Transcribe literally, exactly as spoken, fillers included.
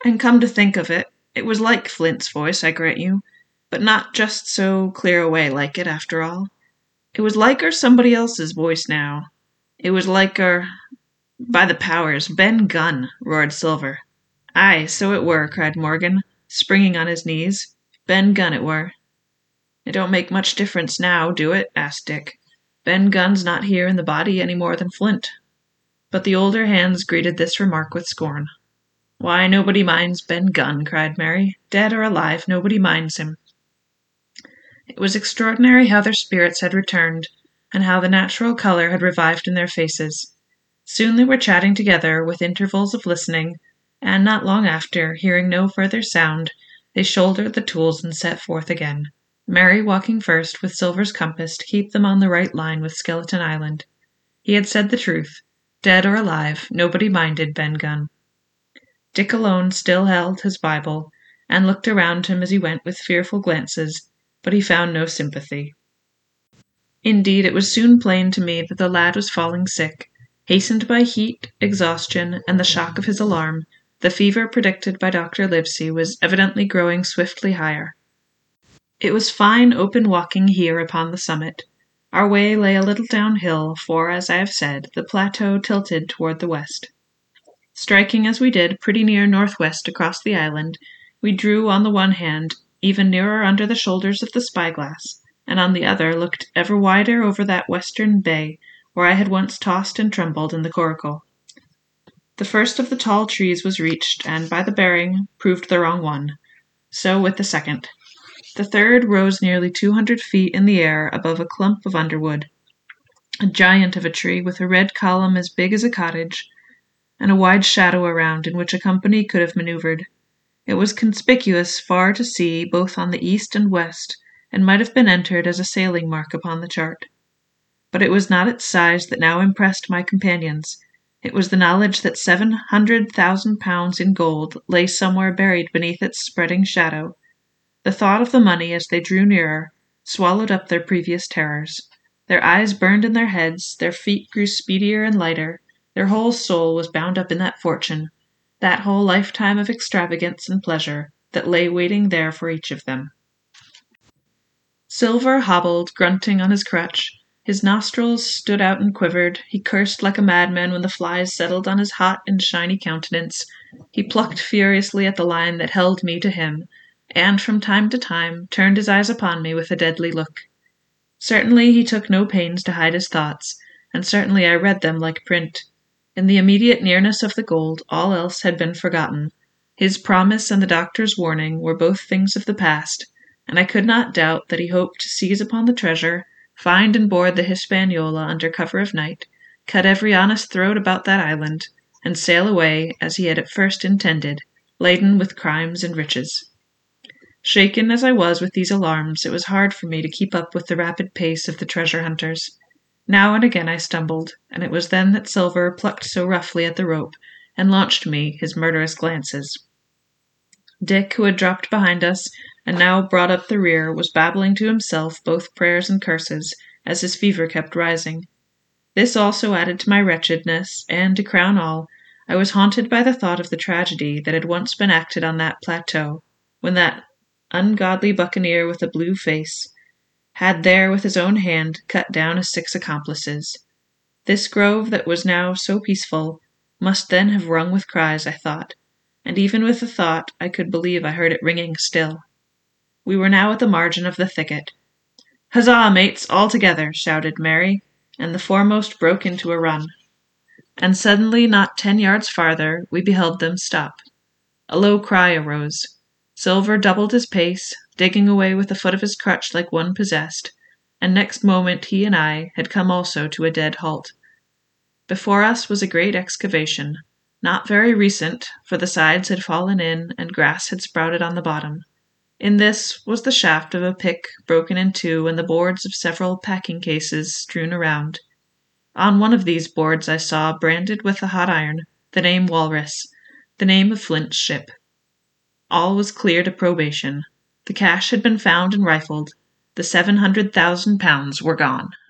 And come to think of it, it was like Flint's voice, I grant you, but not just so clear away like it, after all. It was like her somebody else's voice now. It was like her... By the powers, Ben Gunn, roared Silver. Aye, so it were, cried Morgan, springing on his knees. Ben Gunn it were. It don't make much difference now, do it? Asked Dick. Ben Gunn's not here in the body any more than Flint. But the older hands greeted this remark with scorn. Why, nobody minds Ben Gunn, cried Mary. Dead or alive, nobody minds him. It was extraordinary how their spirits had returned, and how the natural colour had revived in their faces. Soon they were chatting together, with intervals of listening, and not long after, hearing no further sound, they shouldered the tools and set forth again, Mary walking first with Silver's compass to keep them on the right line with Skeleton Island. He had said the truth. Dead or alive, nobody minded Ben Gunn. Dick alone still held his Bible, and looked around him as he went with fearful glances, but he found no sympathy. Indeed, it was soon plain to me that the lad was falling sick, hastened by heat, exhaustion, and the shock of his alarm. The fever predicted by Doctor Livesey was evidently growing swiftly higher. It was fine open walking here upon the summit. Our way lay a little downhill, for, as I have said, the plateau tilted toward the west. Striking as we did pretty near northwest across the island, we drew on the one hand even nearer under the shoulders of the spyglass, and on the other looked ever wider over that western bay where I had once tossed and trembled in the coracle. The first of the tall trees was reached, and by the bearing proved the wrong one. So with the second. The third rose nearly two hundred feet in the air above a clump of underwood, a giant of a tree with a red column as big as a cottage, and a wide shadow around in which a company could have manoeuvred. It was conspicuous far to sea both on the east and west, and might have been entered as a sailing mark upon the chart. But it was not its size that now impressed my companions. It was the knowledge that seven hundred thousand pounds in gold lay somewhere buried beneath its spreading shadow. The thought of the money as they drew nearer swallowed up their previous terrors. Their eyes burned in their heads, their feet grew speedier and lighter, their whole soul was bound up in that fortune, that whole lifetime of extravagance and pleasure that lay waiting there for each of them. Silver hobbled, grunting on his crutch. His nostrils stood out and quivered. He cursed like a madman when the flies settled on his hot and shiny countenance. He plucked furiously at the line that held me to him, and from time to time turned his eyes upon me with a deadly look. Certainly he took no pains to hide his thoughts, and certainly I read them like print. In the immediate nearness of the gold, all else had been forgotten. His promise and the doctor's warning were both things of the past, and I could not doubt that he hoped to seize upon the treasure, find and board the Hispaniola under cover of night, cut every honest throat about that island, and sail away, as he had at first intended, laden with crimes and riches. Shaken as I was with these alarms, it was hard for me to keep up with the rapid pace of the treasure hunters. Now and again I stumbled, and it was then that Silver plucked so roughly at the rope, and launched me his murderous glances. Dick, who had dropped behind us, and now brought up the rear, was babbling to himself both prayers and curses, as his fever kept rising. This also added to my wretchedness, and, to crown all, I was haunted by the thought of the tragedy that had once been acted on that plateau, when that ungodly buccaneer with a blue face had there with his own hand cut down his six accomplices. This grove that was now so peaceful must then have rung with cries, I thought, and even with the thought I could believe I heard it ringing still. We were now at the margin of the thicket. "Huzzah, mates, all together!" shouted Mary, and the foremost broke into a run. And suddenly, not ten yards farther, we beheld them stop. A low cry arose. Silver doubled his pace, digging away with the foot of his crutch like one possessed, and next moment he and I had come also to a dead halt. Before us was a great excavation, not very recent, for the sides had fallen in and grass had sprouted on the bottom. In this was the shaft of a pick broken in two and the boards of several packing cases strewn around. On one of these boards I saw, branded with a hot iron, the name Walrus, the name of Flint's ship. All was clear to probation. The cash had been found and rifled. The seven hundred thousand pounds were gone.